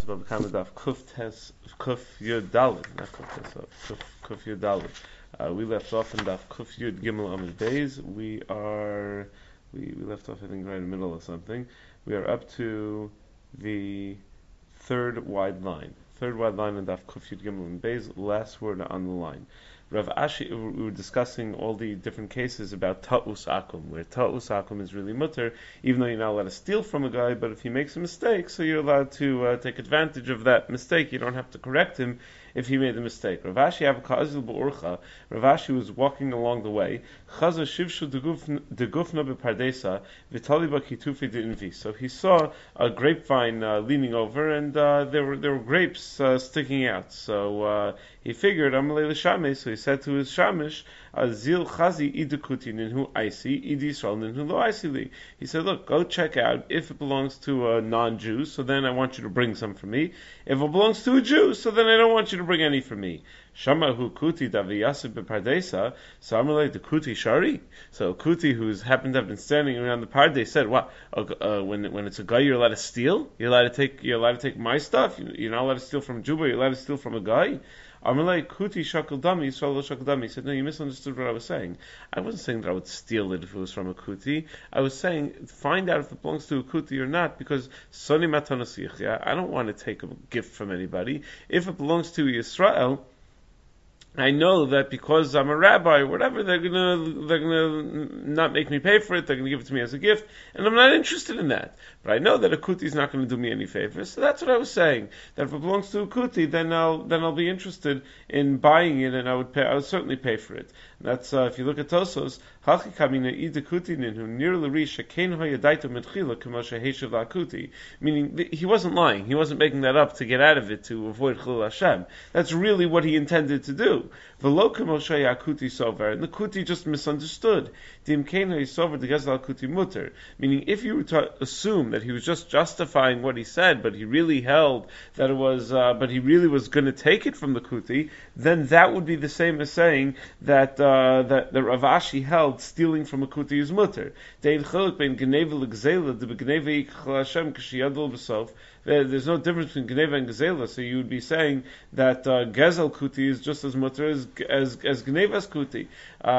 Baba Kama Daf Kuf Yud Daled, not Kuf Tes, Kuf Yud Daled. We left off in Daf Kuf Yud Gimel Amud Beis. We left off, I think, right in the middle of something. We are up to the third wide line in Daf Kuf Yud Gimel Amud Beis. Last word on the line. Rav Ashi, we were discussing all the different cases about ta'us akum, where ta'us akum is really mutter, even though you're not allowed to steal from a guy, but if he makes a mistake, so you're allowed to take advantage of that mistake. You don't have to correct him if he made a mistake. Rav Ashi was walking along the way. So he saw a grapevine leaning over, and there were grapes sticking out. So he figured, Amalei l'shameh, so he said to his shamish, Zil chazi idukuti ninhu aisi, idi Yisrael ninhu lo aisi li. He said, look, go check out if it belongs to a non-Jew, so then I want you to bring some for me. If it belongs to a Jew, so then I don't want you to bring any for me. Shamahu kuti daviyasib bepardesa, so Amalei the kuti shari. So kuti, who's happened to have been standing around the parde, said, what? When it's a guy, you're allowed to steal? You're allowed to take my stuff? You're not allowed to steal from a Jew, but you're allowed to steal from a guy? Amalei kuti shakal dami, Yisrael lo shakal dami. He said, no, you misunderstood what I was saying. I wasn't saying that I would steal it if it was from a kuti. I was saying, find out if it belongs to a kuti or not, because soni matanasich, I don't want to take a gift from anybody. If it belongs to Yisrael, I know that because I'm a rabbi or whatever, they're gonna not make me pay for it. They're gonna give it to me as a gift, and I'm not interested in that. But I know that a kuti is not going to do me any favors. So that's what I was saying. That if it belongs to a kuti, then I'll be interested in buying it, and I would certainly pay for it. And that's if you look at Tosos, meaning he wasn't lying. He wasn't making that up to get out of it to avoid Chilul Hashem. That's really what he intended to do. And the kuti just misunderstood. Meaning, if you were to assume that he was just justifying what he said, but he really held that it was, but he really was going to take it from the kuti, then that would be the same as saying that that the Rav Ashi held stealing from a kuti is mutter. There's no difference between Gneva and Gezela, so you would be saying that Gezel Kuti is just as mutter as Gneva's Kuti.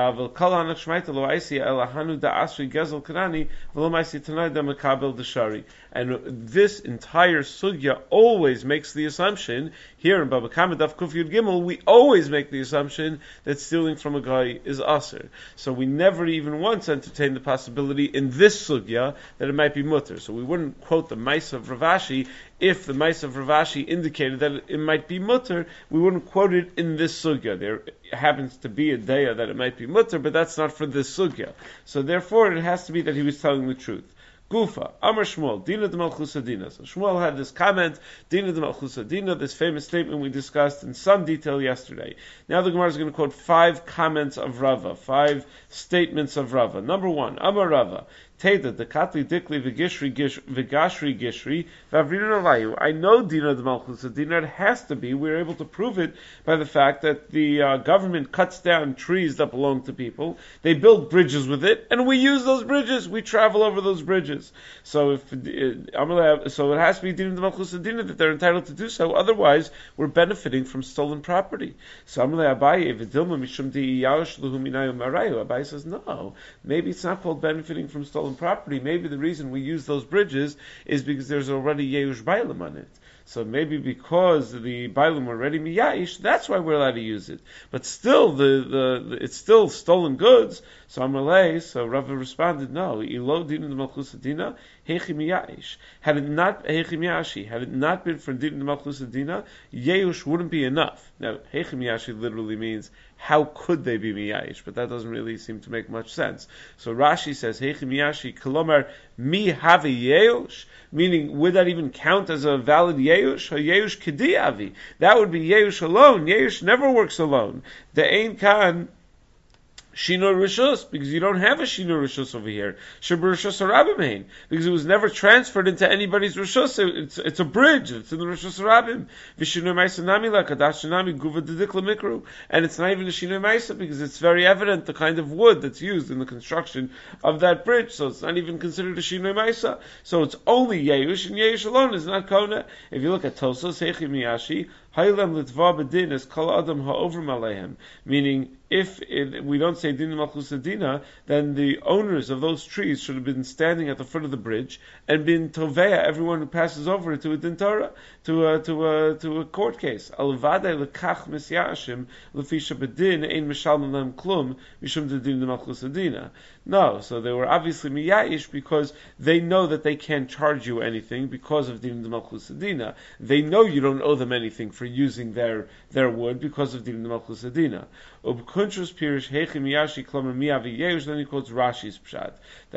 And this entire sugya always makes the assumption, here in Baba Kama Daf Kuf Yud Gimel, we always make the assumption that stealing from a guy is aser. So we never even once entertain the possibility in this sugya that it might be mutter. So we wouldn't quote the Maisa of Rav Ashi. If the Maisa of Rav Ashi indicated that it might be mutter, we wouldn't quote it in this sugya. There happens to be a daya that it might be mutter, but that's not for this sugya. So therefore it has to be that he was telling the truth. Gufa, Amar Shmuel, Dina de Malchusa Dina. So Shmuel had this comment, Dina de Malchusa Dina, this famous statement we discussed in some detail yesterday. Now the Gemara is going to quote 5 comments of Rava, 5 statements of Rava. Number 1, Amar Rava, Teda, the Katli Dikli Vigashri Gishri, Vavrin Alayu. I know Dina de Malchusa Dina, it has to be. We're able to prove it by the fact that the government cuts down trees that belong to people. They build bridges with it, and we use those bridges. We travel over those bridges. So it has to be Dina de Malchusa Dina that they're entitled to do so. Otherwise, we're benefiting from stolen property. So Abaye says, no, maybe it's not called benefiting from stolen property. Maybe the reason we use those bridges is because there's already Yeush Bailam on it. So maybe because the Bailam were already Miyayish, that's why we're allowed to use it. But still, it's still stolen goods. So Amalei, so Rava responded, no, Ilo Dina de Malchusa Dina, Hechi Miyayish. Had it not been for Dina de Malchusa Dina, Yeush wouldn't be enough. Now, Hechi Miyashi literally means, how could they be miyayish? But that doesn't really seem to make much sense. So Rashi says, Heichi miyashi kolomar mi have yeush, meaning would that even count as a valid yeush? Yeush kedi avi. That would be yeush alone. Yeush never works alone. The ein kan Shino Rishus, because you don't have a Shino Rishus over here. Shibur Rishus Harabim, because it was never transferred into anybody's Rishus. It's a bridge. It's in the Rishus Harabim. V'Shino Maisa Nami La Kadash Nami Guva Dedikla Mikru, and it's not even a Shino Maisa because it's very evident the kind of wood that's used in the construction of that bridge. So it's not even considered a Shino Maisa. So it's only Yeush, and Yeush alone is not Kona. If you look at Tosos Hechi Miyashi, Haylem Litva Bedin is Kol Adam Ha'Over Malehem, meaning if we don't say din malchus adina, then the owners of those trees should have been standing at the foot of the bridge and been toveya everyone who passes over it to a din Torah, to a court case. Alvadei lekach misyashim lefisha bedin ein mishalman lem klum mishum de din malchus adina. No, so they were obviously miyayish because they know that they can't charge you anything because of din malchus adina. They know you don't owe them anything for using their wood because of din malchus adina. Kuntrus Pirish Hechi Miyashi Klomer Miyavi Yeush, then he quotes Rashi's pshat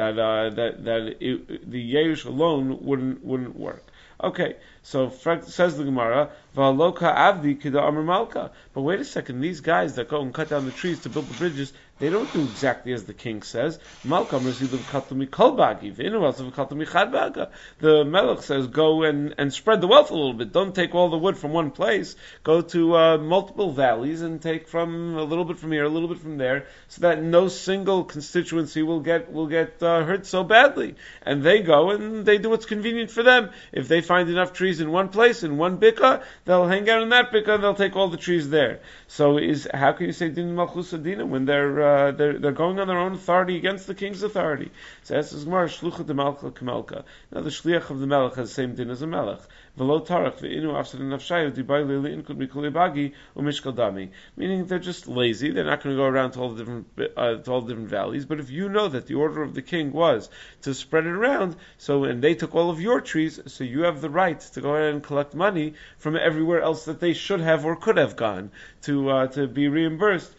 that the Yeush alone wouldn't work. Okay, so says the Gemara, V'aloka Avdi Kida Amar Malka. But wait a second, these guys that go and cut down the trees to build the bridges, they don't do exactly as the king says. Malka Merzilu V'katumi Kolbagi, V'inu V'katumi Chadbaga. The Melech says, go and spread the wealth a little bit. Don't take all the wood from one place. Go to multiple valleys and take from a little bit from here, a little bit from there, so that no single constituency will get hurt so badly. And they go and they do what's convenient for them. If they find enough trees in one place, in one bika, they'll hang out in that bika and they'll take all the trees there. So how can you say din malchus adina when they're going on their own authority against the king's authority? So that's Gemara shlucha de malcha kamelka. Now the shliach of the melech has the same din as a melech. V'lo tarach ve'inu afsad nafshayu dibai le'in could be kulibagi u'mishkal dami. Meaning they're just lazy. They're not going to go around to all the different valleys. But if you know that the order of the king was to spread it around, and they took all of your trees, so you have the right to go ahead and collect money from everywhere else that they should have or could have gone to be reimbursed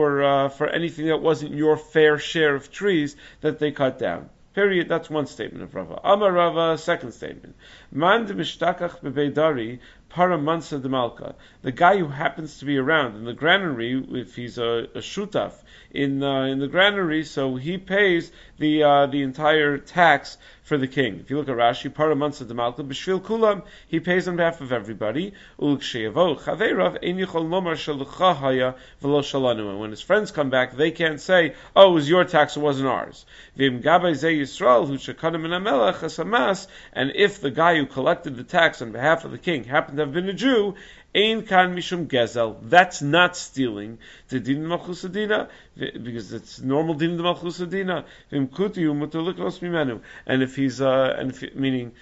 for anything that wasn't your fair share of trees that they cut down. Period. That's one statement of Rava. Amar Rava, second statement. Man de mishtakach bebeidari para mansa de malka. The guy who happens to be around in the granary, if he's a shutaf in the granary, so he pays the entire tax for the king. If you look at Rashi, para mansa de malka b'shvil kulam, he pays on behalf of everybody. U'l'ksheyavo chaveirav ein yichol lomar shalucha haya v'lo shalanu. And when his friends come back, they can't say, "Oh, it was your tax, it wasn't ours." V'im gabay zeh Yisrael hu shekadim min hamelech hasamas. And if the guy who collected the tax on behalf of the king happened to have been a Jew, Ein kan mishum gezel. That's not stealing. The din malchus adina, because it's normal din malchus adina. V'im kutiu mutuliklos mimenu. And if he's meaning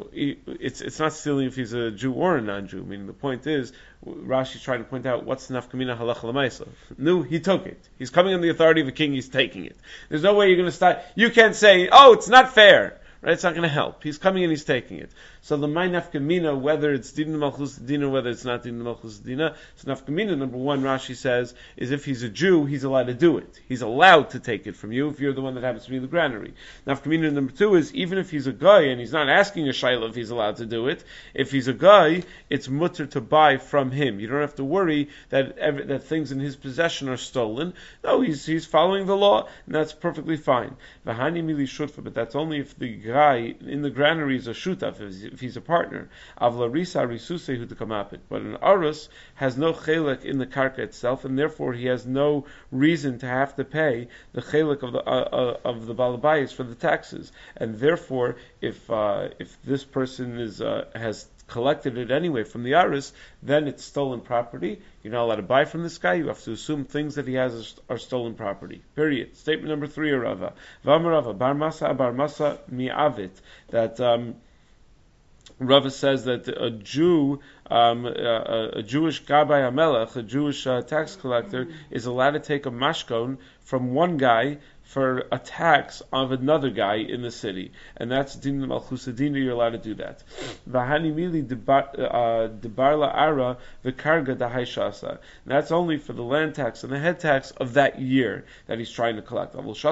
it's not stealing if he's a Jew or a non-Jew. Meaning the point is, Rashi's trying to point out what's nafkamina halacha l'maisa. No, he took it. He's coming on the authority of a king. He's taking it. There's no way you're going to start. You can't say, "Oh, it's not fair." Right? It's not going to help. He's coming and he's taking it. So the my nafkamina, whether it's din malchus dina, whether it's not din malchus dina, so nafkamina number one, Rashi says, is if he's a Jew, he's allowed to do it. He's allowed to take it from you if you're the one that happens to be in the granary. Nafkamina number two is even if he's a guy and he's not asking a shayla if he's allowed to do it. If he's a guy, it's mutter to buy from him. You don't have to worry that things in his possession are stolen. No, he's following the law, and that's perfectly fine. V'hani mili shutfa, but that's only if the guy in the granary is a shutaf, if he's a partner. Avla risa risuse hu dekamapit. But an arus has no chelek in the karka itself, and therefore he has no reason to have to pay the chelek of the balabayis for the taxes. And therefore, if this person has collected it anyway from the aris, then it's stolen property. You're not allowed to buy from this guy. You have to assume things that he has are stolen property. Period. Statement number 3, Rava. V'amarava, bar masa mi'avit. That Rava says that a Jew, a Jewish Gabbai HaMelech, a Jewish tax collector, is allowed to take a mashkon from one guy for a tax of another guy in the city, and that's din malchus adina. You're allowed to do that. V'hani mili debarla ara v'karga dahaishasa. That's only for the land tax and the head tax of that year that he's trying to collect.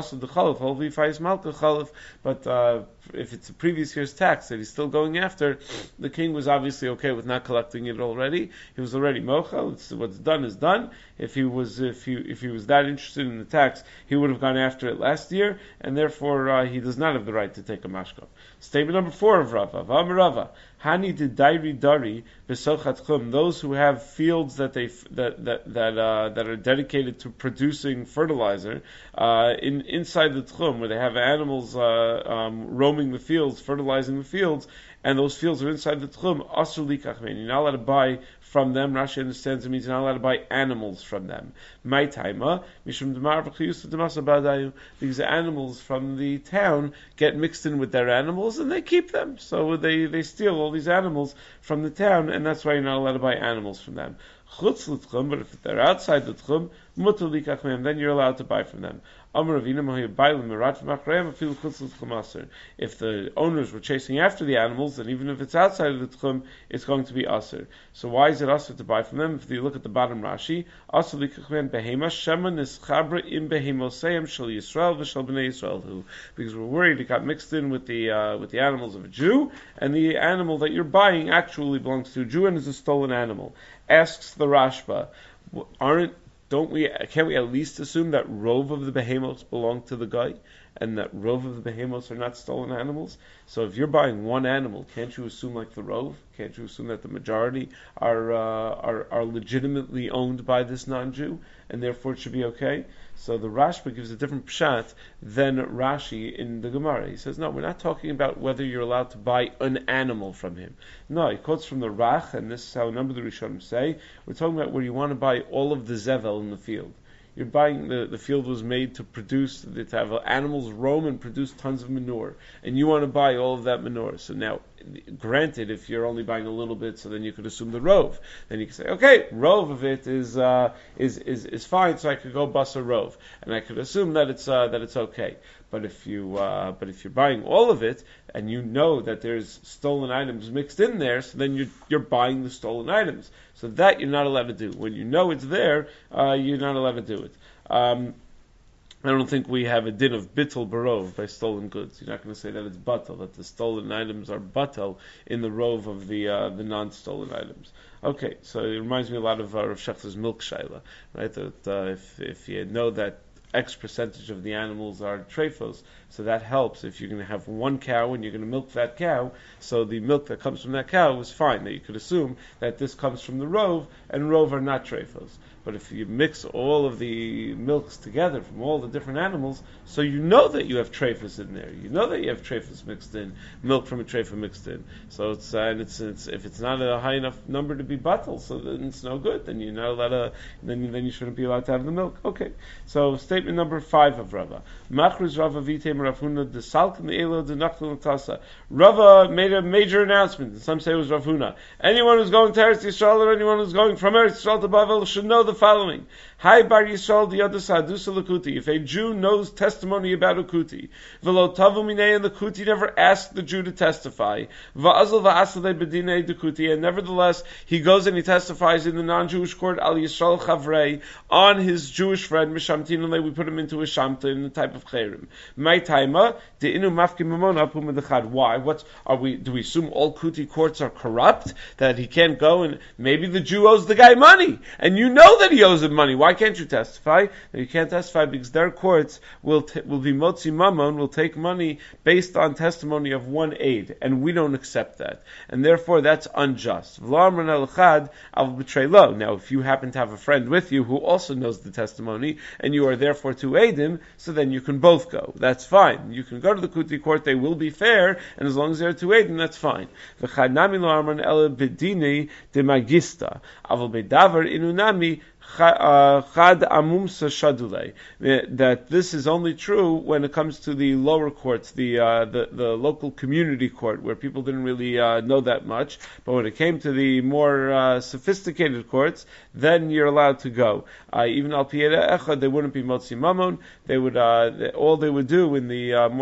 But if it's a previous year's tax that he's still going after, the king was obviously okay with not collecting it already. He was already mochel. What's done is done. If he was that interested in the tax, he would have gone after it last year, and therefore he does not have the right to take a mashkov. Statement number 4 of Rava. Rava. Hani de dairi dari besochat chum. Those who have fields that are dedicated to producing fertilizer inside the tchum, where they have animals roaming the fields, fertilizing the fields, and those fields are inside the tchum. Asur likach. You're not allowed to buy from them. Rashi understands it means you're not allowed to buy animals from them. My taima mishum demar v'chiyusa demasa badayu, because the animals from the town get mixed in with their animals and they keep them. So they steal all these animals from the town, and that's why you're not allowed to buy animals from them. Chutz l'tchum, but if they're outside the tchum, mutar likach mehem, then you're allowed to buy from them. If the owners were chasing after the animals, then even if it's outside of the tchum, it's going to be aser. So why is it aser to buy from them? If you look at the bottom Rashi, aser likachmen behema shema nischabra im behemosayim shel Yisrael v'shel bnei Yisrael, because we're worried it got mixed in with the animals of a Jew, and the animal that you're buying actually belongs to a Jew and is a stolen animal. Asks the Rashba, can't we at least assume that rov of the behemoths belong to the guy, and that rov of the behemoths are not stolen animals? So if you're buying one animal, can't you assume like the rov? Can't you assume that the majority are legitimately owned by this non-Jew, and therefore it should be okay? So the Rashba gives a different pshat than Rashi in the Gemara. He says, no, we're not talking about whether you're allowed to buy an animal from him. No, he quotes from the Rach, and this is how a number of the Rishonim say, we're talking about where you want to buy all of the zevel in the field. You're buying, the field was made to have animals roam and produce tons of manure, and you want to buy all of that manure. So now, granted, if you're only buying a little bit, so then you could assume the rov. Then you can say, okay, rov of it is fine, so I could go bus a rov, and I could assume that it's okay. But if you're buying all of it, and you know that there's stolen items mixed in there, so then you're buying the stolen items. So that you're not allowed to do. When you know it's there, you're not allowed to do it. I don't think we have a din of bittul barov by stolen goods. You're not going to say that it's batal, that the stolen items are batal in the rov of the non-stolen items. Okay, so it reminds me a lot of Rav Shechter's milk shaila, right? That if you know that X percentage of the animals are treifos, so that helps. If you're going to have one cow and you're going to milk that cow, so the milk that comes from that cow is fine. That you could assume that this comes from the rov, and rov are not treifos. But if you mix all of the milks together from all the different animals, so you know that you have treifos in there. You know that you have treifos mixed in, milk from a treifa mixed in. So it's if it's not a high enough number to be batal, so then it's no good. Then you're not allowed to. Then you shouldn't be allowed to have the milk. Okay. So statement number 5 of Rava. Machruz Rava vitem Rav Huna de Salkin the Elo de Nachtul Tasa. Rava made a major announcement. Some say it was Rav Huna. Anyone who's going to Eretz Yisrael or anyone who's going from Eretz Yisrael to Bavel should know the following. Hi Bar Yisrael Diyadas Hadusa Lakuti. If a Jew knows testimony about a Kuti, Velo Tavu Minei, and the Kuti never asked the Jew to testify, Va'azal Va'asale Bedinei de Kuti, and nevertheless he goes and he testifies in the non-Jewish court Al Yisrael Chavrei on his Jewish friend Mishamtinale. We put him into a shamta in the type of chayrim. My taima de inu mafki mamona pumedachad. Why? Do we assume all Kuti courts are corrupt, that he can't go and maybe the Jew owes the guy money and you know that he owes him money? Why can't you testify? You can't testify because their courts will be motzi mamon, will take money based on testimony of one aid, and we don't accept that, and therefore that's unjust. Now, if you happen to have a friend with you who also knows the testimony, and you are therefore to aid him, so then you can both go. That's fine. You can go to the Kuti court, they will be fair, and as long as they're to aid him, that's fine. Chad amumsa shadule. That this is only true when it comes to the lower courts, the local community court, where people didn't really know that much. But when it came to the more sophisticated courts, then you're allowed to go. Even al piyeda echad, they wouldn't be motzi mamon. They would all they would do in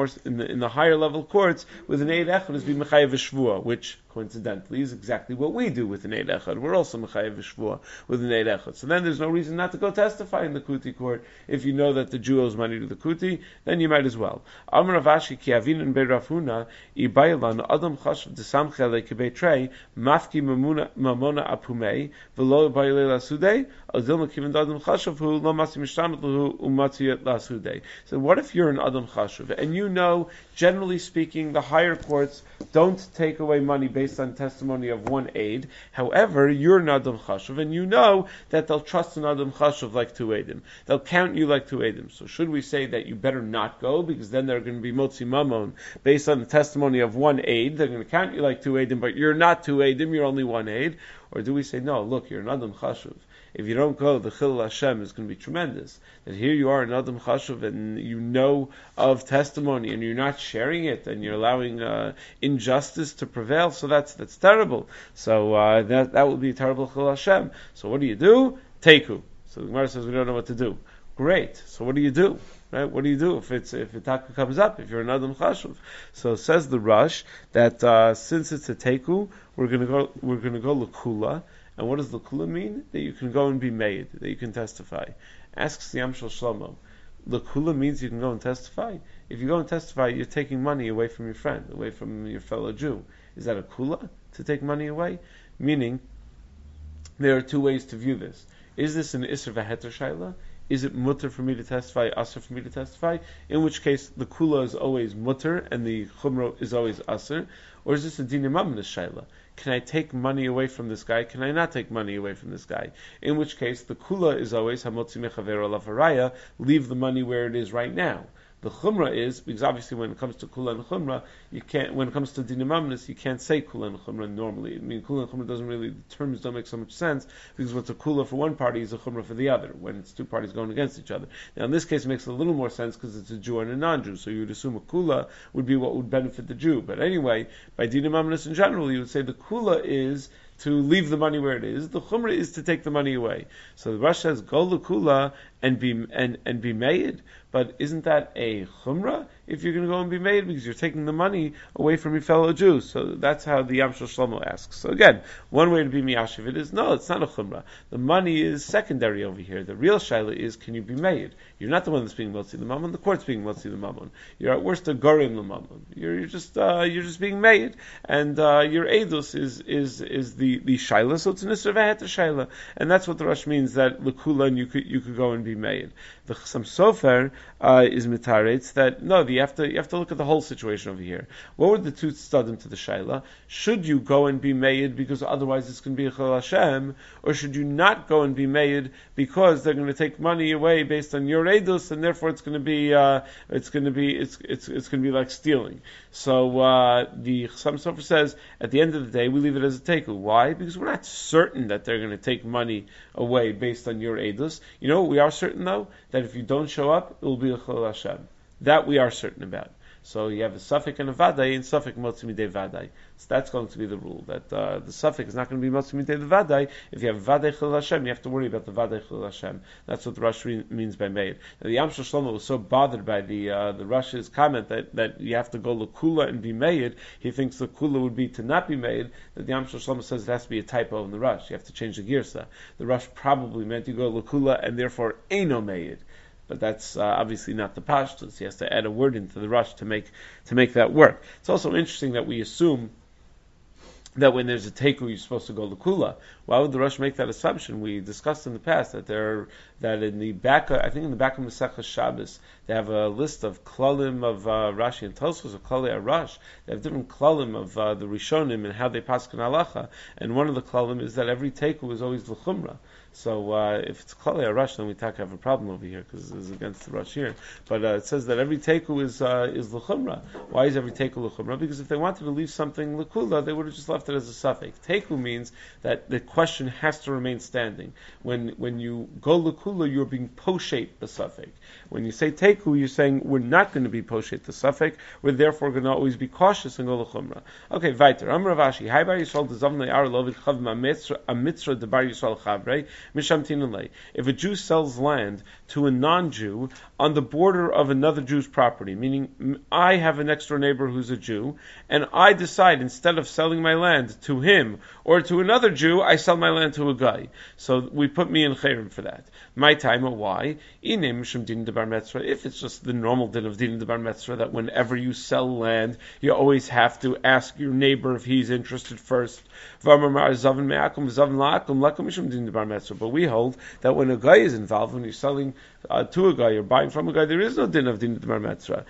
the higher level courts with an eid echad is be mechayev shvua, which coincidentally is exactly what we do with an eid echad. We're also mechayev shvua with an eid echad. So then there's no reason not to go testify in the kuti court if you know that the Jew owes money to the kuti. Then you might as well. Amar Rav Ashi ki avinin be Rav Huna ibaylan adam chashav desamche lekebei trei mafki mamona apumei v'lo bayile lasudei azil mekiven adam chashav hu lo masi mishtamet lahu umatzi lasudei. So what if you're an adam chashav and you know, generally speaking, the higher courts don't take away money based on testimony of one aid. However, you're an adam chashav and you know that they'll trust an adam chashav like two aidim. They'll count you like two aidim. So should we say that you better not go because then they're going to be motzi mamon based on the testimony of one aid? They're going to count you like two aidim, but you're not two aidim. You're only one aid. Or do we say no? Look, you're an adam chashuv. If you don't go, the chilul Hashem is going to be tremendous. That here you are an adam chashuv and you know of testimony and you're not sharing it and you're allowing injustice to prevail. So that's terrible. So that would be a terrible chilul Hashem. So what do? Teku. So the Gemara says we don't know what to do. Great. So what do you do? Right? What do you do if it comes up? If you're an adam chashuv, so says the Rush that since it's a teku, we're going to go l'kula. And what does l'kula mean? That you can go and be made, that you can testify. Asks the Amshel Shlomo. L'kula means you can go and testify. If you go and testify, you're taking money away from your friend, away from your fellow Jew. Is that a kula to take money away? Meaning, there are two ways to view this. Is this an isser v'heter shaila? Is it mutter for me to testify, asr for me to testify? In which case, the kula is always mutter and the chumro is always asr. Or is this a dinim amnas shaila? Can I take money away from this guy? Can I not take money away from this guy? In which case, the kula is always hamotzi mechaver alav haraya, leave the money where it is right now. The chumrah is, because obviously when it comes to kula and chumrah, when it comes to dinim amnas, you can't say kula and chumrah normally. I mean, kula and chumrah the terms don't make so much sense, because what's a kula for one party is a chumrah for the other, when it's two parties going against each other. Now in this case it makes a little more sense because it's a Jew and a non-Jew, so you would assume a kula would be what would benefit the Jew. But anyway, by dinim amnas in general, you would say the kula is to leave the money where it is. The chumrah is to take the money away. So the Rosh says, go l'kula and be made. But isn't that a chumrah if you're going to go and be made because you're taking the money away from your fellow Jews? So that's how the Yamshel Shlomo asks. So again, one way to be miyashiv it is no, it's not a chumrah. The money is secondary over here. The real shaila is, can you be made? You're not the one that's being motzi the mammon. The court's being motzi the mammon. You're at worst a gorim the mammon. You're just being made, and your edus is the shaila. So it's an isra v'heter shaila, and that's what the Rosh means that l'kula and you could go and be made. The Chasam Sofer is mitaretz that no, you have to look at the whole situation over here. What were the two tzadim to the shaila? Should you go and be made because otherwise it's going to be a chilul Hashem, or should you not go and be made because they're going to take money away based on your edus, and therefore it's going to be like stealing. So the Chasam Sofer says at the end of the day we leave it as a teku. Why? Because we're not certain that they're going to take money away based on your edus. You know what we are certain though? That if you don't show up, it will be a chilul Hashem. That we are certain about. So you have a suffix and a vaday, and suffix motzi midei vaday. So that's going to be the rule, that the suffix is not going to be motzi midei vaday. If you have vaday chilul Hashem, you have to worry about the vaday chilul Hashem. That's what the Rosh means by made. Now, the Yamshel Shlomo was so bothered by the Rosh's comment that you have to go l'kula and be made. He thinks the kula would be to not be made. That the Yamshel Shlomo says it has to be a typo in the Rosh. You have to change the girsa. The Rosh probably meant you go l'kula and therefore eino made. But that's obviously not the pashtus. He has to add a word into the Rush to make that work. It's also interesting that we assume that when there's a teku, you're supposed to go l'kula. Why would the Rush make that assumption? We discussed in the past that in the back of Masechah Shabbos, they have a list of klalim of Rashi and Tosfos of Klali Arash. They have different klalim of the Rishonim and how they paskin halacha. And one of the klalim is that every teku is always l'chumra. So if it's Klali Arash, then we have a problem over here because it's against the Rush here. But it says that every teku is l'chumra. Why is every teku l'chumra? Because if they wanted to leave something l'kula, they would have just left it as a suffix. Teku means that the question has to remain standing. When you go l'kula, you're being poshet the suffix. When you say teku, you're saying we're not going to be poshet the suffix. We're therefore going to always be cautious and go l'chumra. Okay, weiter. Amar Ravashi, Hai bar Yisrael dezavnei ar lovid chav ma mitzra debar Yisrael chavrei misham tinulei. If a Jew sells land to a non-Jew on the border of another Jew's property, meaning I have a next door neighbor who's a Jew, and I decide instead of selling my land to him or to another Jew, I sell my land to a guy. So we put me in chayrim for that. My time, why? If it's just the normal din of din debar metzra, that whenever you sell land, you always have to ask your neighbor if he's interested first. But we hold that when a guy is involved, when you're selling to a guy, you're buying from a guy, there is no din of din debar metzra.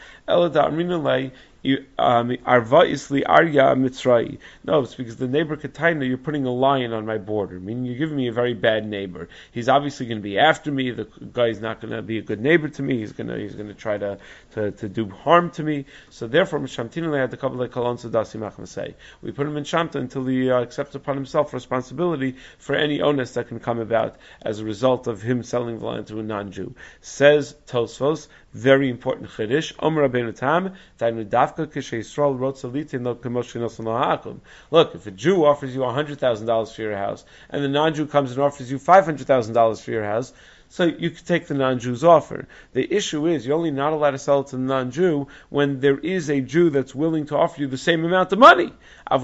Arva isli arya mitzrai. No, it's because the neighbor Kataina, you're putting a lion on my border, meaning you're giving me a very bad neighbor. He's obviously going to be after me. The guy's not going to be a good neighbor to me. He's going to try to do harm to me. So therefore, Mishamtinale had the couple of kolon sadasi machmasei. We put him in shamta until he accepts upon himself responsibility for any onus that can come about as a result of him selling the land to a non-Jew. Says Tosfos, very important chiddush. Omer Rabbeinu Tam, Dainu Dafka Kishe Yisrael Rotz Alitin Lo Kemosh Shenosan Lo Ha'akum. Look, if a Jew offers you $100,000 for your house, and the non-Jew comes and offers you $500,000 for your house, so you could take the non-Jew's offer. The issue is you're only not allowed to sell it to the non-Jew when there is a Jew that's willing to offer you the same amount of money. If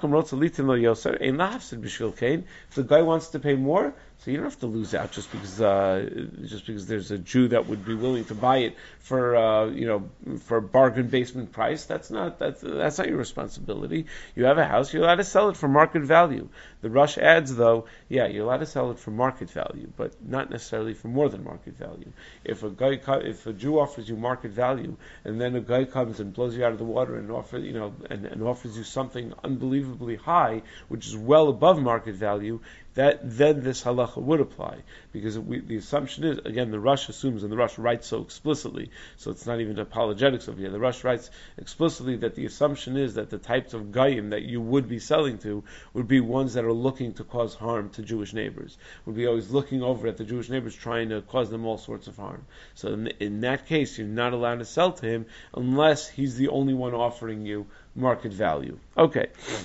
the guy wants to pay more, so you don't have to lose out just because there's a Jew that would be willing to buy it for a bargain basement price. That's not your responsibility. You have a house, you're allowed to sell it for market value. The Rush adds though, you're allowed to sell it for market value, but not necessarily for more than market value. If a Jew offers you market value, and then a guy comes and blows you out of the water and offers you something unbelievably high, which is well above market value, then this halacha would apply, because the assumption is, again, the Rush assumes, and the Rush writes so explicitly, so it's not even apologetics over here. The Rush writes explicitly that the assumption is that the types of gayim that you would be selling to would be ones that are looking to cause harm to Jewish neighbors, would be always looking over at the Jewish neighbors, trying to cause them all sorts of harm. So in that case, you're not allowed to sell to him unless he's the only one offering you market value. Okay.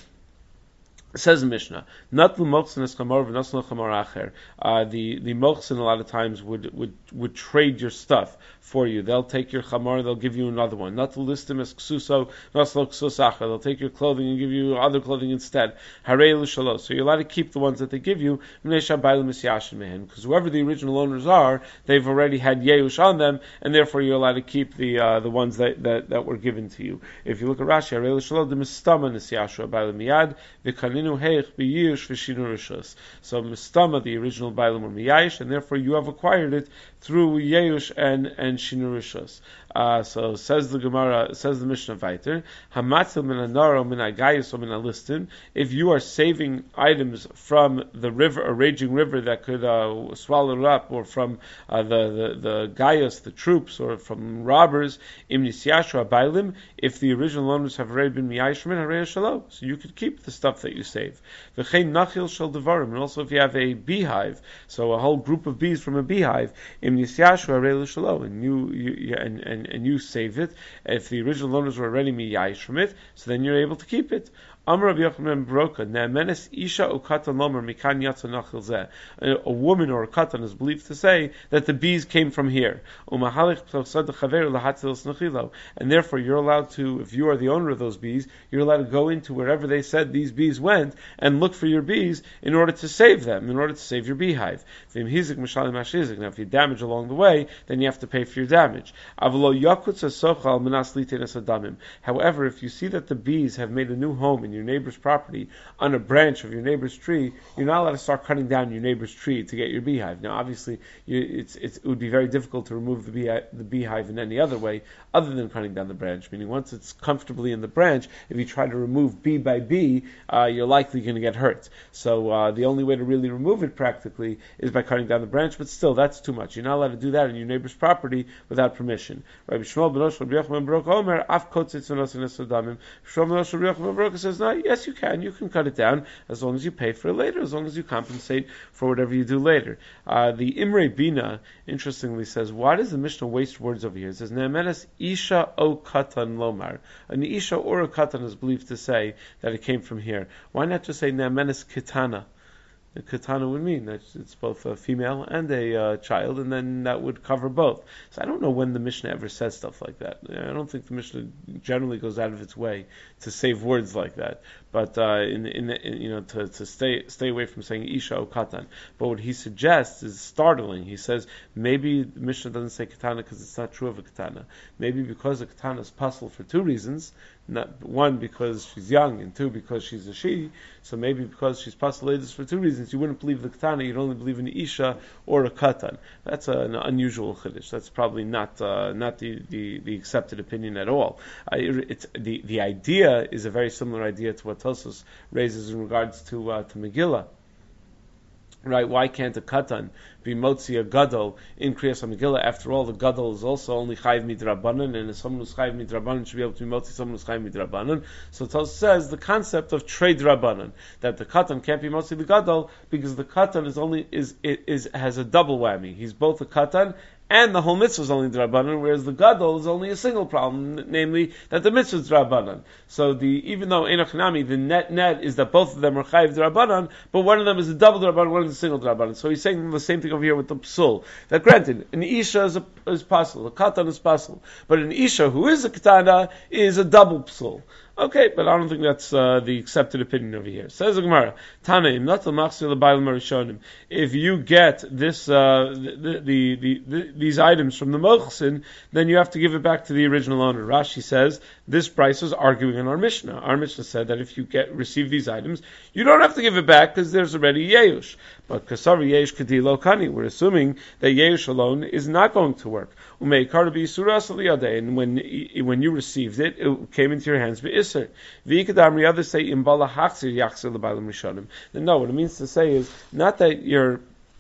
Says the Mishnah, not the mochsin is chamor v'nosno chamor acher. The mochsin a lot of times would trade your stuff for you. They'll take your chamor, they'll give you another one. Not the listim as ksuso, noslo ksus acher. They'll take your clothing and give you other clothing instead. Harei l'shalos. So you're allowed to keep the ones that they give you, because whoever the original owners are, they've already had yeush on them, and therefore you're allowed to keep the ones that were given to you. If you look at Rashi, harei l'shalos the mistama nisiyashu bailam miyad v'kaninu heich b'yish v'shinu rishus. So mistama, the original bailam were miyayish, and therefore you have acquired it through yeush and shinu rishus. So says the Gemara, says the Mishnah Vayter, Hamatzil min anaro min agayis or min alistin. If you are saving items from the river, a raging river that could swallow it up, or from the gayas, the troops, or from robbers, im nisyashu abaylim, if the original owners have already been miyayish min harei shalo, so you could keep the stuff that you save. V'chein nachil shel devarim, and also if you have a beehive, so a whole group of bees from a beehive, im nisyashu harei shalo, and you save it. If the original owners were already miyayish from it, so then you're able to keep it. Amar Rabbi Yochanan Broka, Ne'amenes Isha o Katan Lomer Mikan Yatsa Nachil Zeh. A woman or a katan is believed to say that the bees came from here. And therefore you're allowed to, if you are the owner of those bees, you're allowed to go into wherever they said these bees went and look for your bees in order to save them, in order to save your beehive. Now if you damage along the way, then you have to pay for your damage. However, if you see that the bees have made a new home in your neighbor's property on a branch of your neighbor's tree, you're not allowed to start cutting down your neighbor's tree to get your beehive. Now, obviously, it would be very difficult to remove the beehive in any other way other than cutting down the branch. Meaning, once it's comfortably in the branch, if you try to remove bee by bee, you're likely going to get hurt. So the only way to really remove it practically is by cutting down the branch. But still, that's too much. You're not allowed to do that in your neighbor's property without permission. Rabbi Shmuel ben Oshel Rabbi Yochanan ben Baruch Omer af kotzitz v'nosin esodamim. Shmuel ben Oshel Rabbi Yochanan ben Baruch says, no, yes, you can cut it down as long as you pay for it later, as long as you compensate for whatever you do later. The Imre Bina, interestingly, says, why does the Mishnah waste words over here? It says, Ne'emenes isha o katan lomar. An isha or a katan is believed to say that it came from here. Why not just say Ne'emenes kitana? The katana would mean that it's both a female and a child, and then that would cover both. So I don't know when the Mishnah ever says stuff like that. I don't think the Mishnah generally goes out of its way to save words like that. But to stay away from saying isha o katan. But what he suggests is startling. He says maybe the Mishnah doesn't say katana because it's not true of a katana. Maybe because a katana is puzzle for two reasons. One, because she's young, and two, because she's a she. So maybe because she's postulated for two reasons, you wouldn't believe the katana, you'd only believe in the isha or a katan. That's an unusual chiddush. That's probably not the accepted opinion at all. The idea is a very similar idea to what Tosfos raises in regards to Megillah. Right? Why can't a katan be motzi a gadol in Kriyas HaMegillah? After all, the gadol is also only chayv midrabanan, and someone who's chayv midrabanan should be able to be motzi someone who's chayv midrabanan. So Tosfos says the concept of trade drabanan, that the katan can't be motzi the gadol because the katan has a double whammy. He's both a katan and the whole mitzvah is only drabanan, whereas the gadol is only a single problem, namely that the mitzvah is drabanan. So even though Enoch Nami, the net is that both of them are chayiv drabanan, but one of them is a double drabanan, one is a single drabanan. So he's saying the same thing over here with the psul. That granted, an isha is possible, a katan is possible, but an isha who is a katana is a double psul. Okay, but I don't think that's the accepted opinion over here. Says the Gemara, Tanaim, not the machzir l'bayil marishonim. If you get this, these items from the mochsin, then you have to give it back to the original owner. Rashi says this price is arguing in our Mishnah. Our Mishnah said that if you receive these items, you don't have to give it back because there's already yeush. But kasav yeush kadilo kani. We're assuming that yeush alone is not going to work. And when you received it, it came into your hands. Then no, what it means to say is not that you're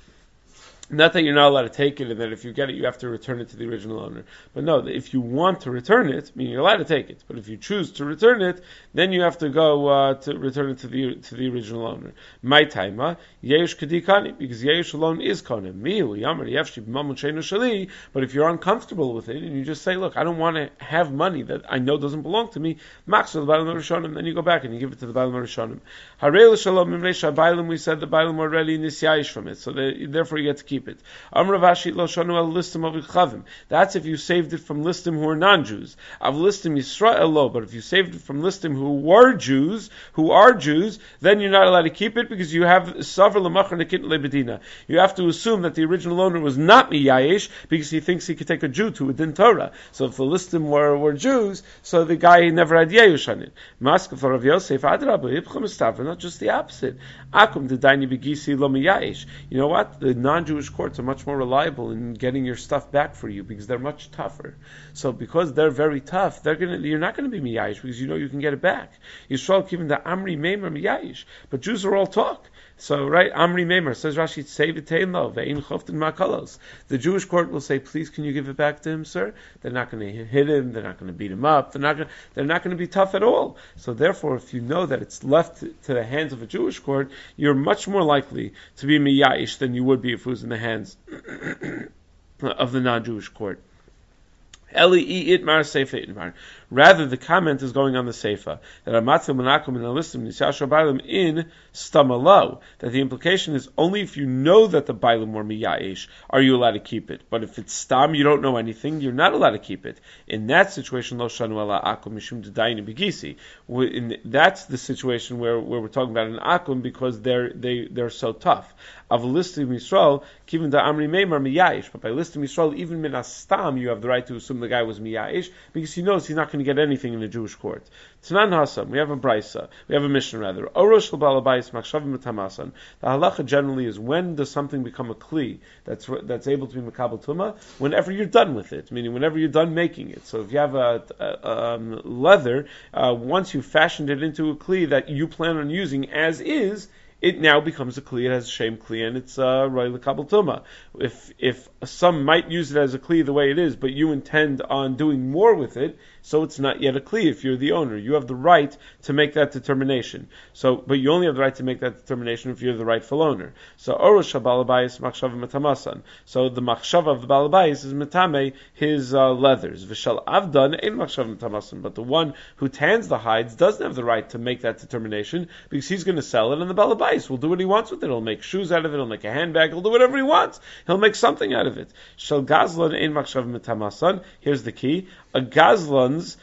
not allowed to take it, and that if you get it, you have to return it to the original owner. But no, if you want to return it, meaning you're allowed to take it, but if you choose to return it, then you have to go to return it to the original owner. My taima yeush kadikani, because yeush alone is konim. Mihu yamar yefshi b'mamun sheinu shali. But if you're uncomfortable with it and you just say, look, I don't want to have money that I know doesn't belong to me, maxul the bailam rishonim, then you go back and you give it to the bailam rishonim. Harei l'shalom imreisha bailam. We said the bailam already nisyayish from it, so therefore you get to keep it. Amravashi lo shanu al listim of chavim. That's if you saved it from listim who are non-Jews. Av listim Yisrael lo. But if you saved it from listim who are Jews, then you're not allowed to keep it because you have savar l'machar nekit lebedina. You have to assume that the original owner was not miyayish because he thinks he could take a Jew to a din Torah. So if the listim were Jews, so the guy never had yayush on it. Maskav Rav Yosef adraba ibcham estaver, not just the opposite. Akum dedaini begisi lo miyayish. You know what? The non-Jewish courts are much more reliable in getting your stuff back for you because they're much tougher. So because they're very tough, you're not going to be miyayish because you know you can get it back. Yisrael given the Amri Meimer miyayish, but Jews are all talk. So right, Amri Meimer says Rashi, save it lo ve'in choftin makalos. The Jewish court will say, please, can you give it back to him, sir? They're not going to hit him. They're not going to beat him up. They're not going to be tough at all. So therefore, if you know that it's left to the hands of a Jewish court, you're much more likely to be miyayish than you would be if it was in the hands of the non-Jewish court. Eli itmar seifa itmar. Rather, the comment is going on the seifa that amatzil menakum in the listim nisyasho bailim in stamalo. That the implication is only if you know that the bailim were miyayish are you allowed to keep it. But if it's stam, you don't know anything, you're not allowed to keep it. In that situation, lo shanu ala akum mishum dedayin begisi. That's the situation where we're talking about an akum because they're so tough. Of listim Yisrael, given the Amri Meimar miyayish, but by listim Yisrael, even min astam, you have the right to assume the guy was miyayish because he knows he's not going to get anything in a Jewish court. Tanan Hasam, we have a Brisa, we have a Mishnah rather. Orosh l'balabais machshavim mitamasan. The halacha generally is when does something become a kli that's able to be mekabel tuma? Whenever you're done with it, meaning whenever you're done making it. So if you have a leather, once you fashioned it into a kli that you plan on using as is, it now becomes a kli. It has a shame kli, and it's roy l'kabel tuma. If some might use it as a kli the way it is, but you intend on doing more with it, so it's not yet a kli. If you're the owner, you have the right to make that determination. So, but you only have the right to make that determination if you're the rightful owner. So, orosh balabais machshava metamasan. So the machshava of the balabais is metame his leathers. V'shal avdan ein machshava metamasan. But the one who tans the hides doesn't have the right to make that determination because he's going to sell it, and the balabais will do what he wants with it. He'll make shoes out of it. He'll make a handbag. He'll do whatever he wants. He'll make something out of it. Shal gazlan ein machshava metamasan. Here's the key. A gazlan's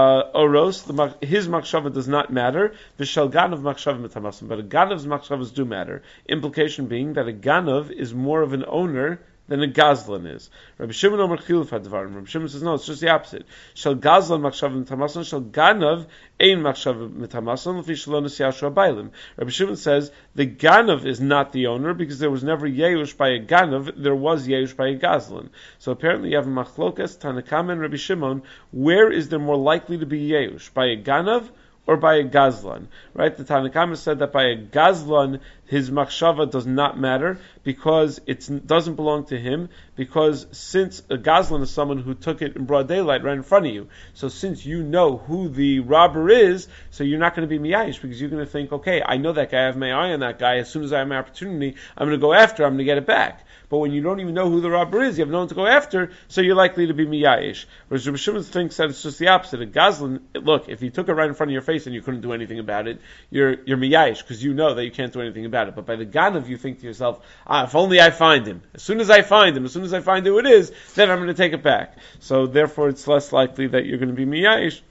oros, his machshava does not matter. V'shal ganav machshava metamasan, but a ganav's machshavas do matter. Implication being that a ganav is more of an owner than a gazlan is. Rabbi Shimon Omer Chiluf hadvarim. Rabbi Shimon says no, it's just the opposite. Shal gazlan machshava metamasan, shal ganav ein machshava metamasan, l'fi shelo nesiyashu habaylim. Rabbi Shimon says the ganav is not the owner because there was never yeush by a ganav, there was yeush by a gazlan. So apparently you have a machlokas, Tanakama and Rabbi Shimon, where is there more likely to be yeush? By a ganav or by a gazlan? Right? The Tanakama said that by a gazlan, his machshava does not matter because it doesn't belong to him, because since a gazlan is someone who took it in broad daylight right in front of you. So since you know who the robber is, so you're not going to be miyayish because you're going to think, okay, I know that guy, I have my eye on that guy, as soon as I have my opportunity, I'm going to go after, I'm going to get it back. But when you don't even know who the robber is, you have no one to go after, so you're likely to be miyayish. Whereas Rabbi Shimon thinks that it's just the opposite. A gazlan, look, if he took it right in front of your face and you couldn't do anything about it, you're miyayish because you know that you can't do anything about it. But by the ganav, you think to yourself, if only I find him. As soon as I find him, as soon as I find who it is, then I'm going to take it back. So therefore, it's less likely that you're going to be miyayish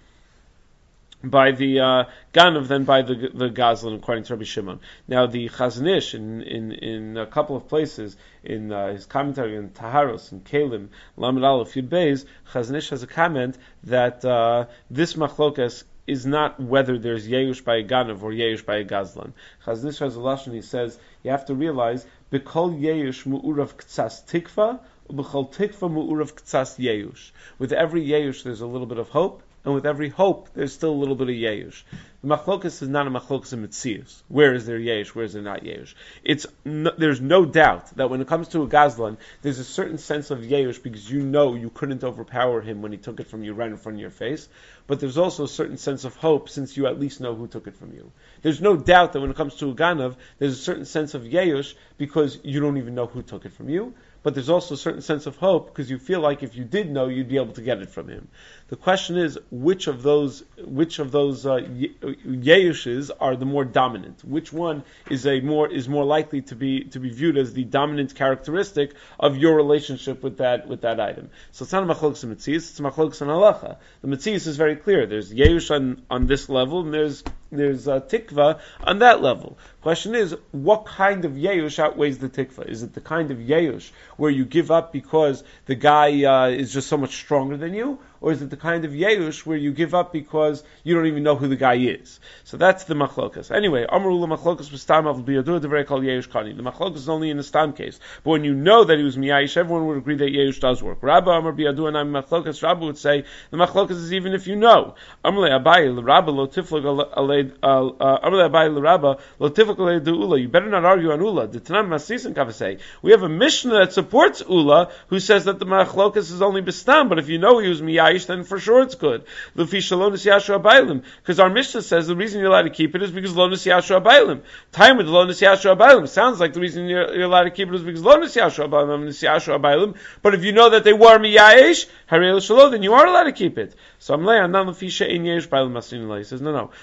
by the ganav than by the gazlan, according to Rabbi Shimon. Now the Chazon Ish in a couple of places in his commentary on Taharos and Kalim Lamed Aleph Yud Beis, Chazon Ish has a comment that this machlokas is not whether there's yeush by a ganav or yeush by a gazlan. Chazon Ish has a lashon. He says you have to realize b'kol yeush mu'urav ktsas tikva, b'kol tikva mu'urav ktsas yeush. With every yeush, there's a little bit of hope. And with every hope, there's still a little bit of yeush. The machlokas is not a machlokas in Metzius. Where is there yeush? Where is there not yeush? There's no doubt that when it comes to a gazlan, there's a certain sense of yeush because you know you couldn't overpower him when he took it from you right in front of your face. But there's also a certain sense of hope since you at least know who took it from you. There's no doubt that when it comes to a ganav, there's a certain sense of yeush because you don't even know who took it from you. But there's also a certain sense of hope because you feel like if you did know, you'd be able to get it from him. The question is, which of those yeushes are the more dominant? Which one is more likely to be viewed as the dominant characteristic of your relationship with that item? So it's not a machlokes in Metzius, it's a machlokes in halacha. The Metzius is very clear. There's yeush on this level, and there's tikva on that level. Question is, what kind of yeush outweighs the tikva? Is it the kind of yeush where you give up because the guy is just so much stronger than you? Or is it the kind of yeush where you give up because you don't even know who the guy is? So that's the machlokas. Anyway, Amrullah machlokas was stam av biyadu devrei kol yeush kani. The machlokas is only in the stam case. But when you know that he was miyayish, everyone would agree that yeush does work. Rabba Amar biyadu and I'm machlokas. Rabba would say the machlokas is even if you know. Amrullah abayi l'Rabba lo tiflog alei. Amrullah abayi l'Rabba lo tiflog alei du'ula. You better not argue on ula. The Tanam Masisin Kavasei. We have a Mishnah that supports ula, who says that the machlokas is only bestam. But if you know he was miyayish, then for sure it's good. Because our Mishnah says the reason you're allowed to keep it is because lo nisiyashu abaylim. Time with lo nisiyashu abaylim sounds like the reason you're allowed to keep it is because lo nisiyashu abaylim. But if you know that they were miyayish, harei l'shalo, then you are allowed to keep it. So I'm laying on lefisha in yesh baylim masin. He says no. I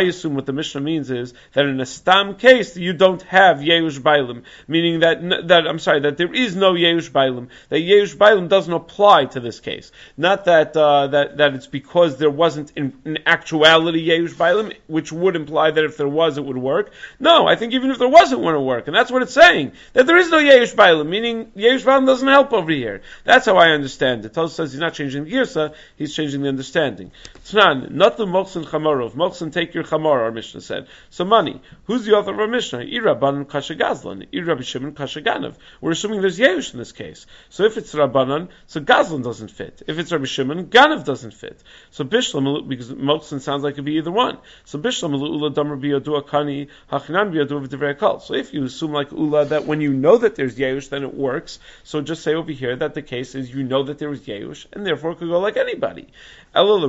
assume what the Mishnah means is that in a stam case you don't have Yeush Bailim, meaning that there is no Yeush Bailim. That Yeush Bailim doesn't apply to this case. Not that that it's because there wasn't in actuality Yeush Bailim, which would imply that if there was it would work. No, I think even if there wasn't, it wouldn't work, and that's what it's saying. That there is no Yeush Bailim, meaning Yeush Bailim doesn't help over here. That's how I understand it. Tosfos says he's not changing the girsa, he's changing the understanding. Tnan, not the Mochsin Chamorov. Mochsin, take your Chamor, our Mishnah said. So money. Who's the author of our Mishnah? Rabbanan Kasha Gazlan. Rabbi Shimon Kasha Ganav. We're assuming there's Yeush in this case. So if it's Rabbanan, so Gazlan doesn't fit. If it's Rabbi Shimon, Ganav doesn't fit. So Bishlam, because Mochsin sounds like it could be either one. So Bishlam Ula Damar Biyadu Akani Hachinan Biyadu V'Divrei Kol. So if you assume like Ula that when you know that there's Yeush, then it works. So just say over here that the case is you know that there was Yeush, and therefore it could go like anybody. But if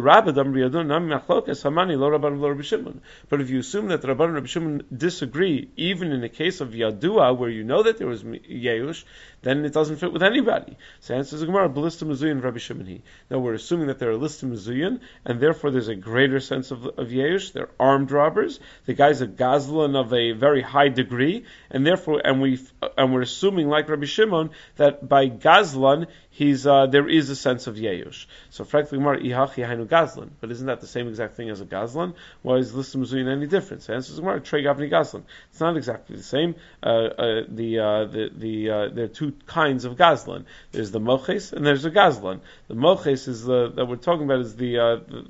you assume that the Rabban and Rabbi Shimon disagree, even in the case of Yadua, where you know that there was Yeush, then it doesn't fit with anybody. So answers the Gemara, Balista Mizuyin Rabbi Shimon. Now we're assuming that they're a list of Mizuyin, and therefore there's a greater sense of Yeush. They're armed robbers. The guy's a Gazlan of a very high degree, and therefore, and we're assuming, like Rabbi Shimon, that by Gazlan, there is a sense of Yeush. So frankly, Gemara, Ihachi Hainu Gazlan. But isn't that the same exact thing as a Gazlan? Why is list of Mizuyin any different? So answers the Gemara, Trey Gavni Gazlan. It's not exactly the same. There are two kinds of Gazlan. There's the Moches and there's the Gazlan. The Moches is that we're talking about is the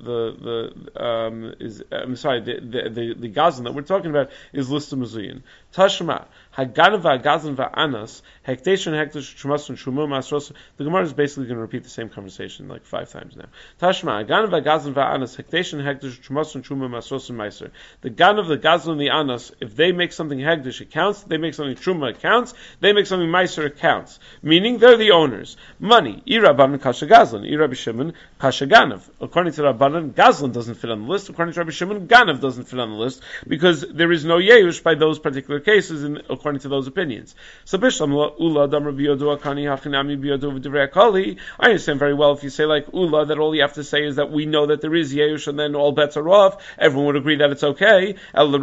Gazlan that we're talking about is list of Mizuyin. Tashma Haganav Gazlan va'anas Hekteshin Hektish Shumasun Shumum Asros. The Gemara is basically going to repeat the same conversation like 5 times now. Tashma Haganav Gazlan va'anas Hekteshin Hektish Shumasun Shumum Asros Meiser. The Ganav, the Gazlan, the Anas, if they make something Hektish, it counts. They make something Truma, it counts. They make something Meiser, it counts. Meaning they're the owners. Money. Rabbanan Kasha Gazlan. Rabbi Shimon Kasha Ganav. According to Rabbanan, Gazlan doesn't fit on the list. According to Rabbi Shimon, Ganav doesn't fit on the list because there is no Yeush by those particular cases, according to those opinions. So Bishlam Ula Dam Rabbi Yodu Akani Hachinami Biyadu V'Divrei Akali. I understand very well if you say like Ula that all you have to say is that we know that there is Yeush and then all bets are off. Everyone would agree that it's okay. But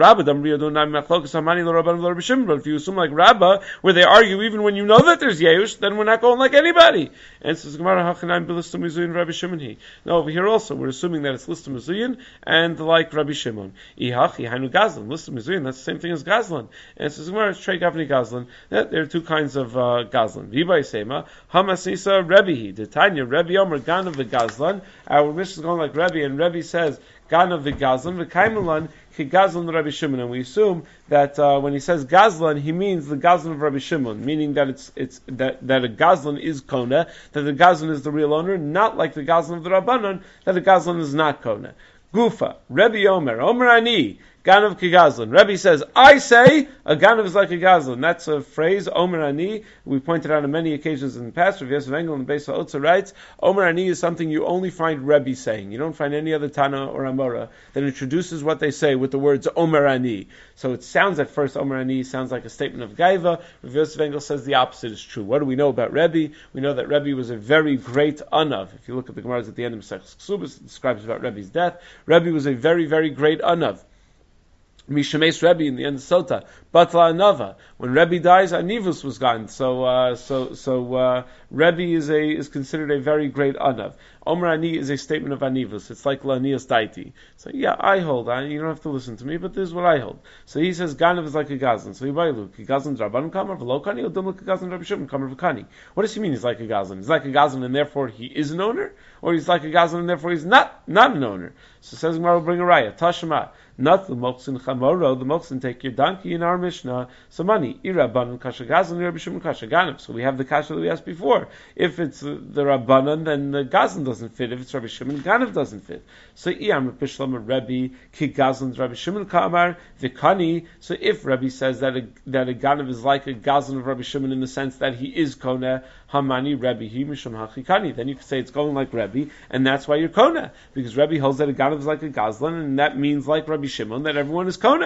if you assume like Rabbah, where they argue even when you know that there's Yeush, then we're not going like anybody. And it says Gemara Hachinami B'Listum Mizuyin Rabbi Shimon he. Now over here also we're assuming that it's Listum Mizuyin and like Rabbi Shimon. Ihachi Hainu Gazlan. Listum Mizuyin, that's the same thing as Gazlan. And it says Gemara, it's Trey Gavni Gazlan. There are two kinds of Gazlan. Vibay Sema, Hamasisa Rebbe. The Tanya, Rebbe Omer Ganav the Gazlan. Our mission is going like Rebbe, and Rebbe says Ganav the Gazlan, the Kaimelan, Gazlan Rabbi Shimon, and we assume that when he says Gazlan, he means the Gazlan of Rabbi Shimon, meaning that it's that a Gazlan is Kona, that the Gazlan is the real owner, not like the Gazlan of the Rabbanon, that the Gazlan is not Kona. Gufa, Rebbe Omer Ani, Ganav ki Gazlan. Rebbe says, I say, a Ganav is like a Gazlan. That's a phrase, Omer Ani. We pointed out on many occasions in the past. Rav Yosef Engel and Beis HaOtza writes, Omer Ani is something you only find Rebbe saying. You don't find any other Tana or Amora that introduces what they say with the words Omer Ani. So it sounds at first, Omer Ani sounds like a statement of Gaiva. Rav Yosef Engel says the opposite is true. What do we know about Rebbe? We know that Rebbe was a very great Anav. If you look at the Gemaras at the end of Masechus Ksubos, it describes about Rebbe's death. Rebbe was a very, very great Anav. Mishameis Rebbe in the end of Sota, Batla Anava. When Rebbe dies, Anivus was gone. So Rebbe is considered a very great Anav. Omer Ani is a statement of Anivus. It's like Lanias Daiti. So yeah, I hold. You don't have to listen to me, but this is what I hold. So he says Ganav is like a Gazlan. So Yibaylu, Gazlan Rabban Kamar V'Lokani, or Dumlik Gazlan Rabbi Shimon Kamar V'Kani. What does he mean? He's like a Gazlan. He's like a Gazlan, and therefore he is an owner, or he's like a Gazlan, and therefore he's not an owner. So says Gemara will bring a raya. Tashma. Not the Mochsin Chamoro, the Mochsin take your donkey in our Mishnah. So money, Rabbanan Kasha Gazlan, Rabbi Shimon Kasha Ganav. So we have the kasha that we asked before. If it's the Rabbanan, then the Gazlan doesn't fit. If it's Rabbi Shimon, Ganav doesn't fit. So Iyam Pishlam Rebbe Ki Gazlan Rabbi Shimon Kamar Vikani. So if Rebbe says that a Ganav is like a Gazlan of Rabbi Shimon in the sense that he is Kona, Hamani Rebbe Hi Mishum Hachikani. Then you could say it's going like Rebbe, and that's why you're Kona, because Rebbe holds that a Ganav is like a Gazlan, and that means like Rabbi Shimon that everyone is Kona.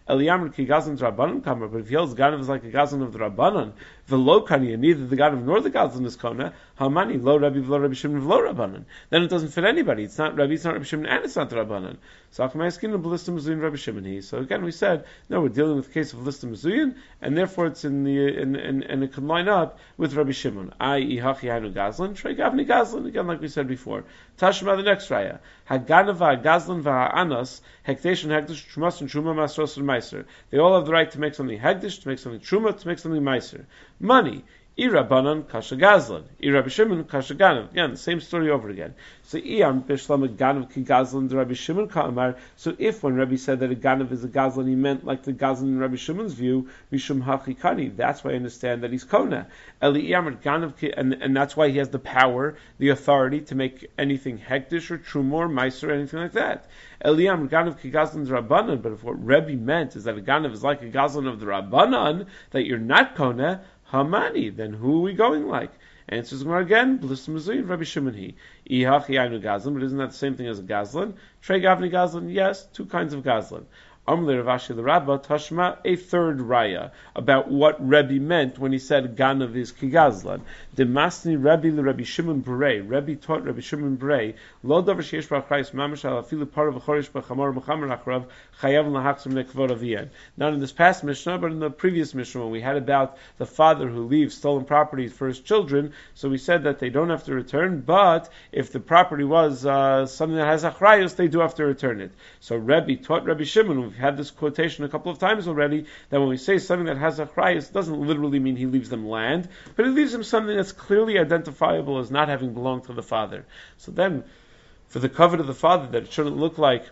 Eliyamr ki gazlan drabanan kamar, but if he holds ganav is like a gazlan of the rabbanan, the lo kani, and neither the ganav nor the gazlan is kona, hamani lo Rabbi v'lo Rabbi Shimon v'lo rabbanan. Then it doesn't fit anybody. It's not Rabbi, it's not Rabbi Shimon, and it's not the rabbanan. So Achmayaskin and Balistim Mizuyin Rabbi Shimon he. So again, we said no, we're dealing with the case of Balistim Mizuyin, and therefore it's and it can line up with Rabbi Shimon. I ihachi hainu gazlan, trei gavni gazlan. Again, like we said before. Tashma the next raya. Haganava gazlan v'ha'anas hekdesh and hekdesh trumas and truma masros and meiser. They all have the right to make something hekdesh, to make something truma, to make something meiser. Money. Irabanan kasha gazlan. Rabbi Shimon kasha ganav. Again, the same story over again. So iyam bishlam ganav ki gazlan to Rabbi Shimon kamar. So if when Rabbi said that a ganav is a gazlan, he meant like the gazlan in Rabbi Shimon's view, mishum hachikani. That's why I understand that he's kona. Eli iyam ganav ki, and that's why he has the power, the authority to make anything hektish or truma or meiser or anything like that. Eliyam ganav ki gazlan to Rabbanan. But if what Rebbe meant is that a ganav is like a gazlan of the Rabbanan, that you're not kona. Hamani, then who are we going like? Answers again, Blistim Mizuyin, Rabbi Shimon he. Ihachi ainu gazlan, but isn't that the same thing as a gazlan? Trei gavni gazlan, yes, two kinds of gazlan. Amle Rav Ashi the Rabba, Tashma, a third raya about what Rebbe meant when he said Ganav is Kigazlan. Demasni Rebbe le Rabbi Shimon Berei. Rebbe taught Rabbi Shimon Berei. Lo davar sheish b'achrayis mamash al afilu parav v'chorish b'chamor b'chamer achrav chayav l'hachzim nekvod aviyan. Not in this past Mishnah, but in the previous Mishnah when we had about the father who leaves stolen property for his children. So we said that they don't have to return, but if the property was something that has achrayus, they do have to return it. So Rebbe taught Rabbi Shimon. We've had this quotation a couple of times already, that when we say something that has achrayus, it doesn't literally mean he leaves them land, but it leaves them something that's clearly identifiable as not having belonged to the father. So then, for the covet of the father, that it shouldn't look like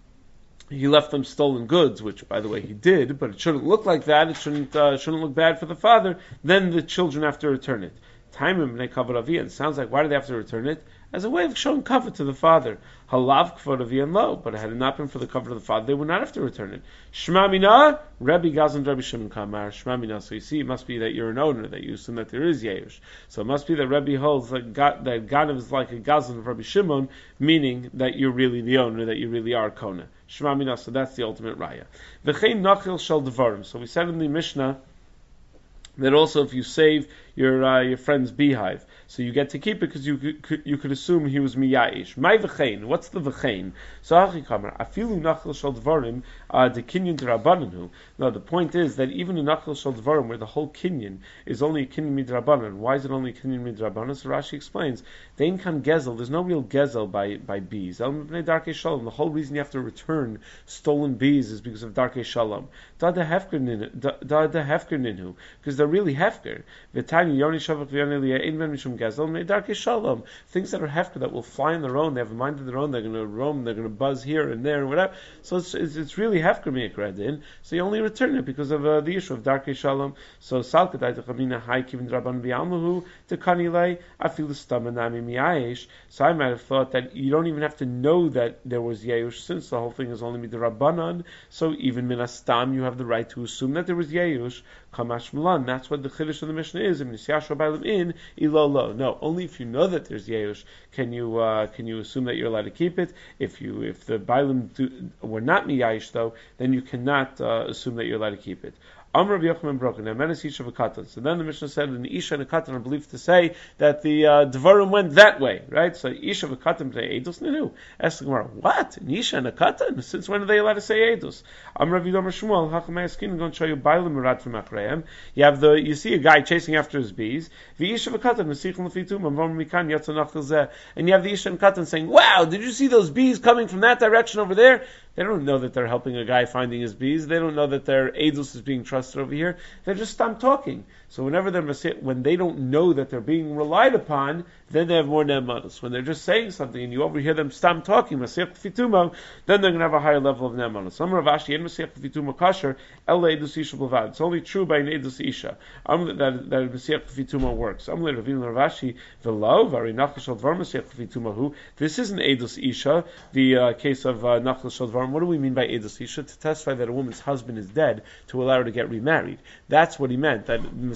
he left them stolen goods, which, by the way, he did, but it shouldn't look like that, it shouldn't look bad for the father, then the children have to return it. Taimim b'nei kavod aviyan. Sounds like, why do they have to return it? As a way of showing kavod to the father. Halav kavod aviyan lo. But had it not been for the kavod of the father, they would not have to return it. Shema mina, Rebbe gazlan Rabbi Shimon kamar. Shema mina. So you see, it must be that you're an owner, that you assume that there is yeush. So it must be that Rebbe holds that Ganav is like a gazlan of Rabbi Shimon, meaning that you're really the owner, that you really are kona. Shema mina. So that's the ultimate raya. V'chein nachil shel devarim. So we said in the Mishnah that also if you save your friend's beehive, so you get to keep it because you could assume he was miyayish. My v'chein, what's the v'chein? So achikamar afilu nachil shel dvarim the kinyan d'rabbanan. No, the point is that even in nachil shel dvarim, where the whole kinyan is only a kinyan midrabbanan. Why is it only a kinyan midrabbanan? So Rashi explains, dein kan gezel. There's no real gezel by bees. El mipnei darkei shalom. The whole reason you have to return stolen bees is because of darkei shalom. Da de hefker ninhu, because they're really hefker. V'tani yoni shavak v'yoni liyah ein ben mishum gezel mipnei darkei shalom. Things that are hefker, that will fly on their own. They have a mind of their own. They're going to roam. They're going to buzz here and there and whatever. So it's really hefker miyakradin. So you only return it because of the issue of darkei shalom. So salkadai techamina hai kivin draban b'yalmuhu tekanilei afilu stamanami miyayish. So I might have thought that you don't even have to know that there was yeush, since the whole thing is only midrabanan. So even minastam, you have the right to assume that there was yeush. Kamash Milan. That's what the chiddush of the Mishnah is. In ilolo. No, only if you know that there's yeush can you assume that you're allowed to keep it. If the bailim were not miyayish though, then you cannot assume that you're allowed to keep it. Amr Rabbi Yochanan broken. Now, menace isha v'katan. So then the Mishnah said, an isha and a katan are believed to say that the dvarim went that way, right? So isha v'katan play edus nenu. Ask the Gemara, what? An isha and a katan? Since when are they allowed to say edus? Amr Rabbi Yomer Shmuel hachamei askin. I'm going to show you bailim murat from achreim. You see a guy chasing after his bees. V'isha v'katan nesichim lefitum amvam mikan yatsa nachil zeh. And you have the isha and katan saying, wow, did you see those bees coming from that direction over there? They don't know that they're helping a guy finding his bees. They don't know that their edus is being trusted over here. They just stop talking. So whenever when they don't know that they're being relied upon, then they have more ne'emanos. When they're just saying something and you overhear them stop talking, Masech Fitumo, then they're going to have a higher level of ne'emanos. Some Rav Ashi and Masech Fitumo kasher el edus isha b'lvad. It's only true by an edus isha that Masech Fitumo works. Rav Ashi v'lo vari nachal shel dvar Masech Fitumo hu. This isn't edus isha. The case of nachal shel dvar. What do we mean by edus isha? To testify that a woman's husband is dead to allow her to get remarried. That's what he meant. That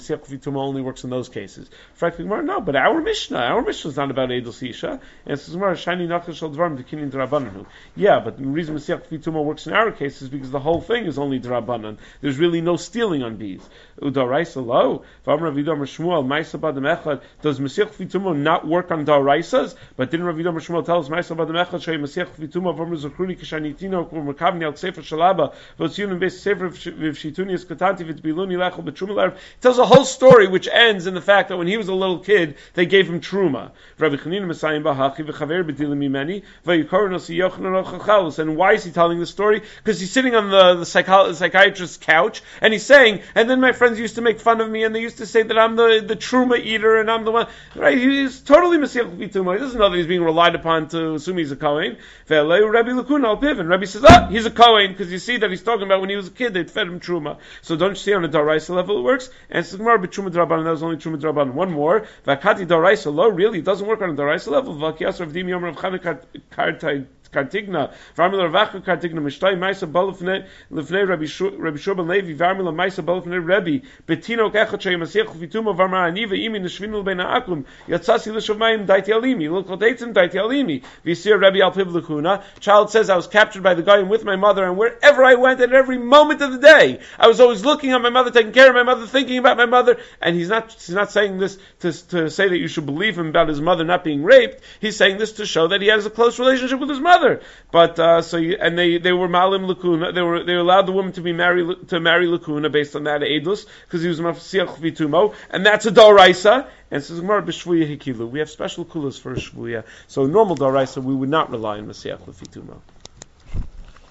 Masiach Vituma only works in those cases. Frankly, no, but our Mishnah is not about Eidos Isha, and it says Shiny Nachash Shal Dvarim Dekinin D'Rabbanan. Yeah, but the reason Masiach Vituma works in our case is because the whole thing is only D'Rabbanan. There's really no stealing on bees. Udaraisa lo, V'amar Ravidam Shmuel, Ma'isa Badam Echad. Does Masiach Vituma not work on Daraisas? But didn't Ravidam Shmuel tell us Ma'isa Badam Echad Shay Masiach Vituma V'amar Zakruni Kishanitino Kum Makavni Al Sefer Shalaba V'Tzion Beis Sefer V'Shitunias Katanti V'Tbiluni Lechel B'Truma L'Arv. It tells a whole story which ends in the fact that when he was a little kid, they gave him truma. Rabbi Chanina Messiah Bahachi V'Chaver B'Dilim Mimeni V'Yikor Nosi Yochanan Ochachalus. And why is he telling this story? Because he's sitting on the psychiatrist's couch and he's saying, and then my friends used to make fun of me and they used to say that I'm the truma eater and I'm the one. Right? He's totally Masiach Vituma. He doesn't know that he's being relied upon to assume he's a Kohen. Ve'aleu Rabbi Lakuna al Piv. And Rabbi says, he's a Kohen because you see that he's talking about when he was a kid they'd fed him truma. So don't you see on a Daraisa level it works? And it's Gemara b'Truma D'Rabbanan. That was only Truma D'Rabbanan. One more. V'akati Daraisa lo. Really, it doesn't work on a Daraisa level. V'akiyas Rav Dim Yom Rav Chana Kartigna, Varmila Ravachu Kartigna, Mishtay Maisa Balafne, Lefne Rabbi Shurban Levi, Varmila Maisa Balafne Rebbe, Betino Kachatay Masiach Vituma Varmar Aniva Imi Nishvinul Ben Aklum, Yatsasi Lishavmayim Daiti Alimi, Lukotatim Daiti Alimi, Visir Rebbe Al Piv Lukuna. Child says I was captured by the guy with my mother, and wherever I went at every moment of the day, I was always looking at my mother, taking care of my mother, thinking about my mother, and he's not saying this to say that you should believe him about his mother not being raped. He's saying this to show that he has a close relationship with his mother. But they were malim lakuna. They allowed the woman to marry lakuna based on that edus because he was mafsiach vitumo, and that's a daraisa. And says Gemara b'shvuya hikilu. We have special kulas for a shvuya. So normal daraisa we would not rely on masiach vitumo.